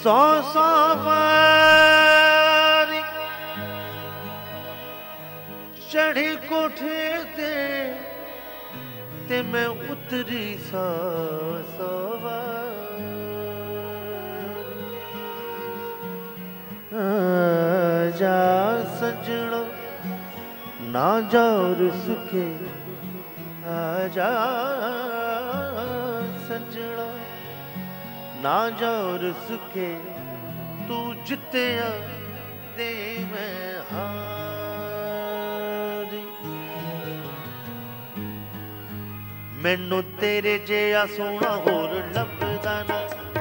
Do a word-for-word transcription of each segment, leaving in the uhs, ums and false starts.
सौ सौ वारी चढ़ी कोठे ते ते मैं उतरी सौ सौ वारी। जा सजणो ना जाओ रुसके, आजा सजणो ना जाओ रुसके, तू जित्तिया ते मैं हारी। मैनू तेरे जिहा सोहना होर लभदा ना,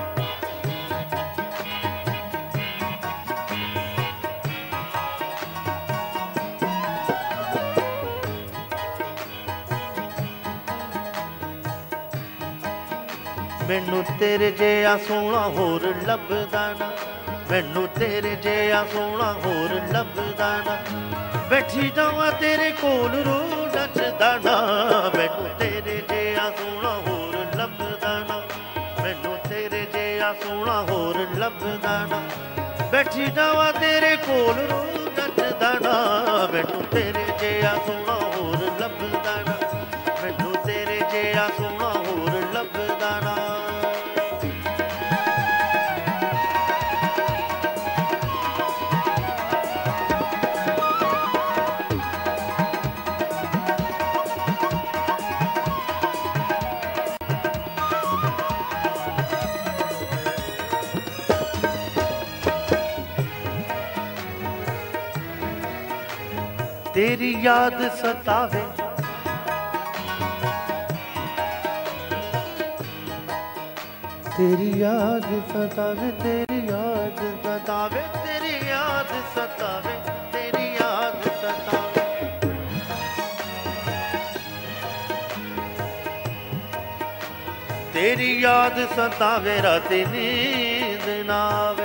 मैनू तेरे जिहा सोहना होर लभदा ना, मैनू तेरे जिहा सोहना होर लभदा ना। बैठी जावां तेरे कोल रो नचदा ना, मैनू तेरे जिहा सोहना होर लभदा ना, मैनू तेरे जिहा सोहना होर लभदा ना। बैठी जावां तेरे कोल रो नचदा ना, मैनू तेरे जिहा सोहना होर लभदा ना, मैनू तेरे जिहा सोहना होर लभदा ना। तेरी याद सतावे, तेरी याद सतावे, तेरी याद सतावे, तेरी याद सतावे, तेरी याद सतावे। तेरी याद सतावे राती नींद ना आवे,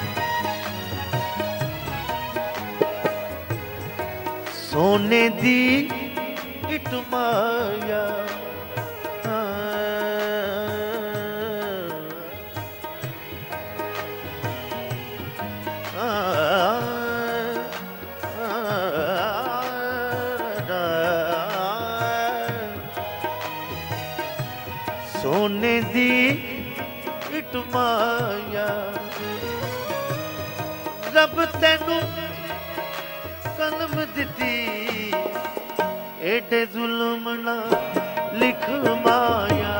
सोने दी इट माया सोने दी इट माया। रब तैनू कलम दिती एडे जुल्म ना लिख माया,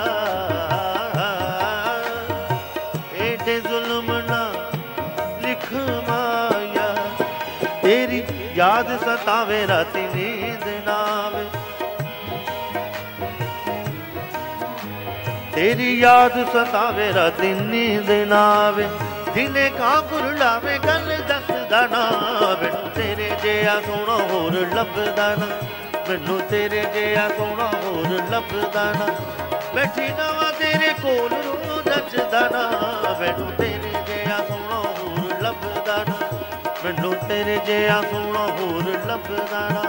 एडे जुल्म ना लिख माया। तेरी याद सतावे राती नींद ना आवे, तेरी याद सतावे राती नींद ना आवे। दिने कां कुरलावे गल दसदा ना, मैनू तेरे जिहा सोहना होर लभदा ना, मैनू तेरे जिहा सोहना होर लभदा ना। बैठी जावां तेरे कोल रो नचदा ना, मैनू तेरे जिहा सोहना होर लभदा ना, मैनू तेरे जिहा सोहना होर लभदा ना।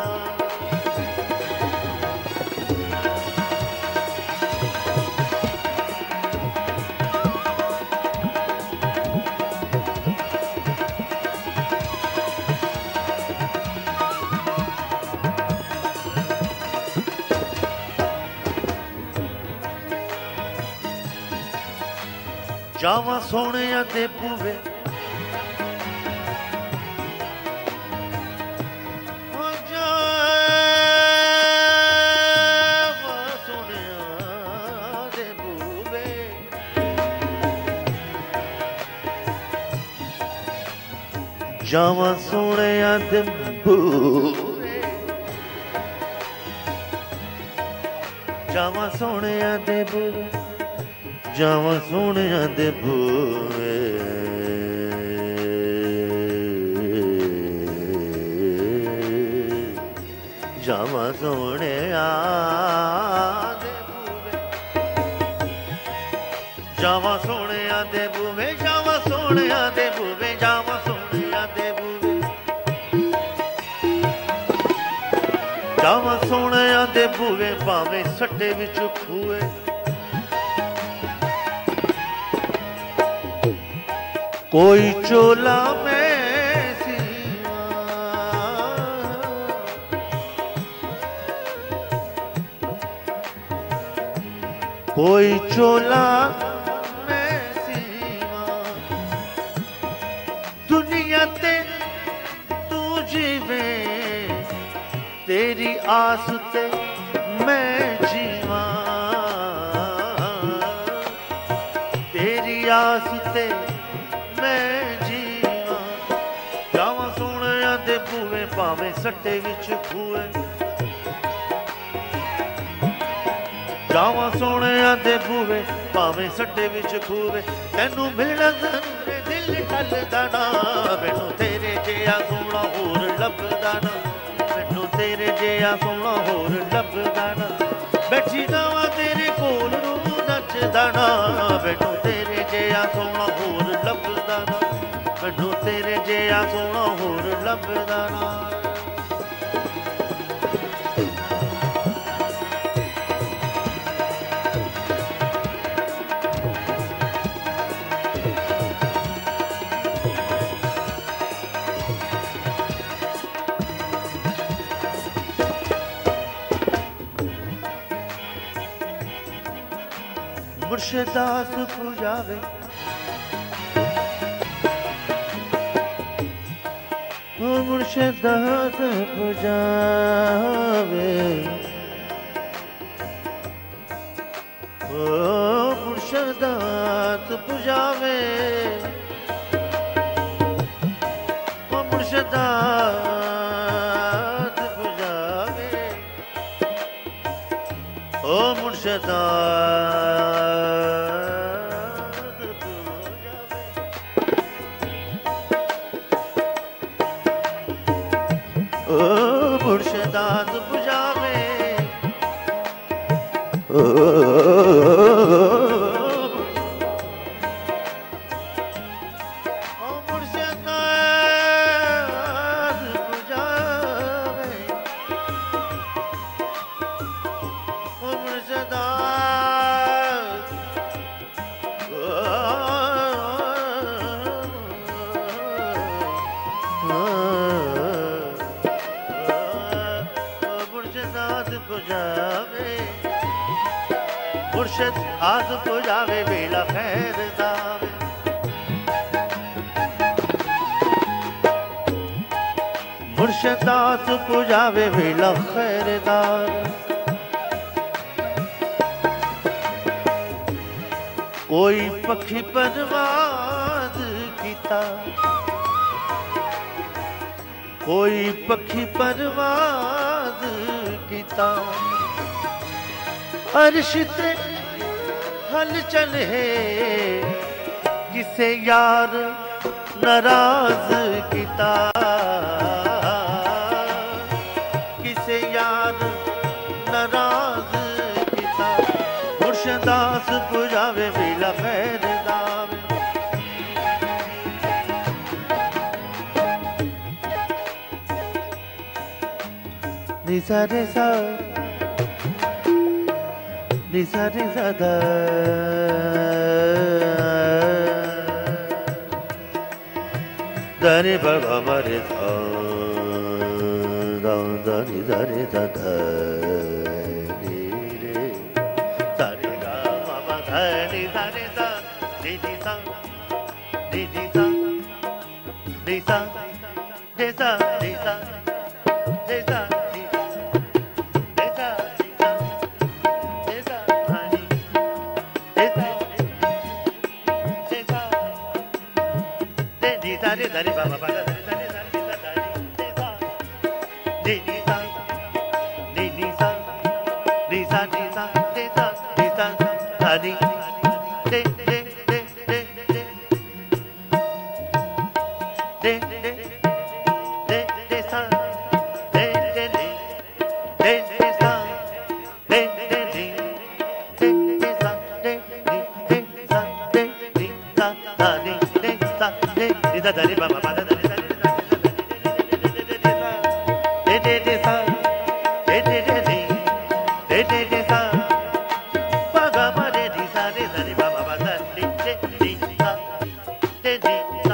जावां सोहणिया दे बूवे, जावां सोहणिया दे बूवे, जावां सोहणिया दे बूवे, जावां सोहणिया दे बूवे, जावां सोहणिया दे बूवे। जावां सोहणिया दे बूवे, जावां सोहणिया दे बूवे, जावां सोहणिया दे बूवे, जावां सोहणिया दे बूवे। जावां सोहणिया दे बूवे, भावें सट्टे विच खूए, कोई चोला में सीवा, कोई चोला में सीवा, दुनिया ते तू जीवे, तेरी आस ते मैं जीवा, तेरी आस ते मैं जीवा। जावां सोहणिया दे बूहे भावें सट्टे विच खूए, जावां सोहणिया दे बूहे भावें सट्टे विच खूए, तैनू मिलण दिल टलदा ना, मैनू तेरे जिहा सोहणा होर लभदा ना, मैनू तेरे जिहा सोहणा होर लभदा ना, बैठी जावां तेरे कोल रू नचदा ना, मैनू तेरे जिहा सोहणा होर लभदा ना, मैनू तेरे जिहा सोहणा होर लभदा ना। मुर्शदास पुजावे, ओ मुर्शदास पुजावे, ओ मुर्शदास पुजावे, ओ मुर्शदास पुजावे, ओ मुर्शदास मुर्शदास पुजावे, ओ मुर्शदास पुजावे, ओ मुर्शदास, मुर्शद आस पुजावे बेला खैर दावे, मुर्शद आस पुजावे बेला खैर दावे, कोई पखी परवाज कीता, कोई पखी परवाज कीता, अर्श ते हल चले, किसे यार नाराज कीता, किसे यार नाराज कीता, मुर्शदास पुजावे बेला खैर दावे, निसा रे सा निसा रे सा दा, रे बाबा मरे सा दा दा नि दा रे दा दा रे रे सा रे गा मा मा धा नि सा रे सा नि नि सा नि नि सा नि सा नि सा नि सा नि सा Dare dare baba baba dare dare dare dare ni ni sa ni ni sa ni sa ni sa ni sa ni sa dare de de de de de de de de de sa de de de de de sa de de de de de sa de de de sa de de sa dare de sa de da da re ba ba ba da da re da de de de sa de de de de de de de sa ba ga ma de di sa re da re ba ba ba da de de de sa de de sa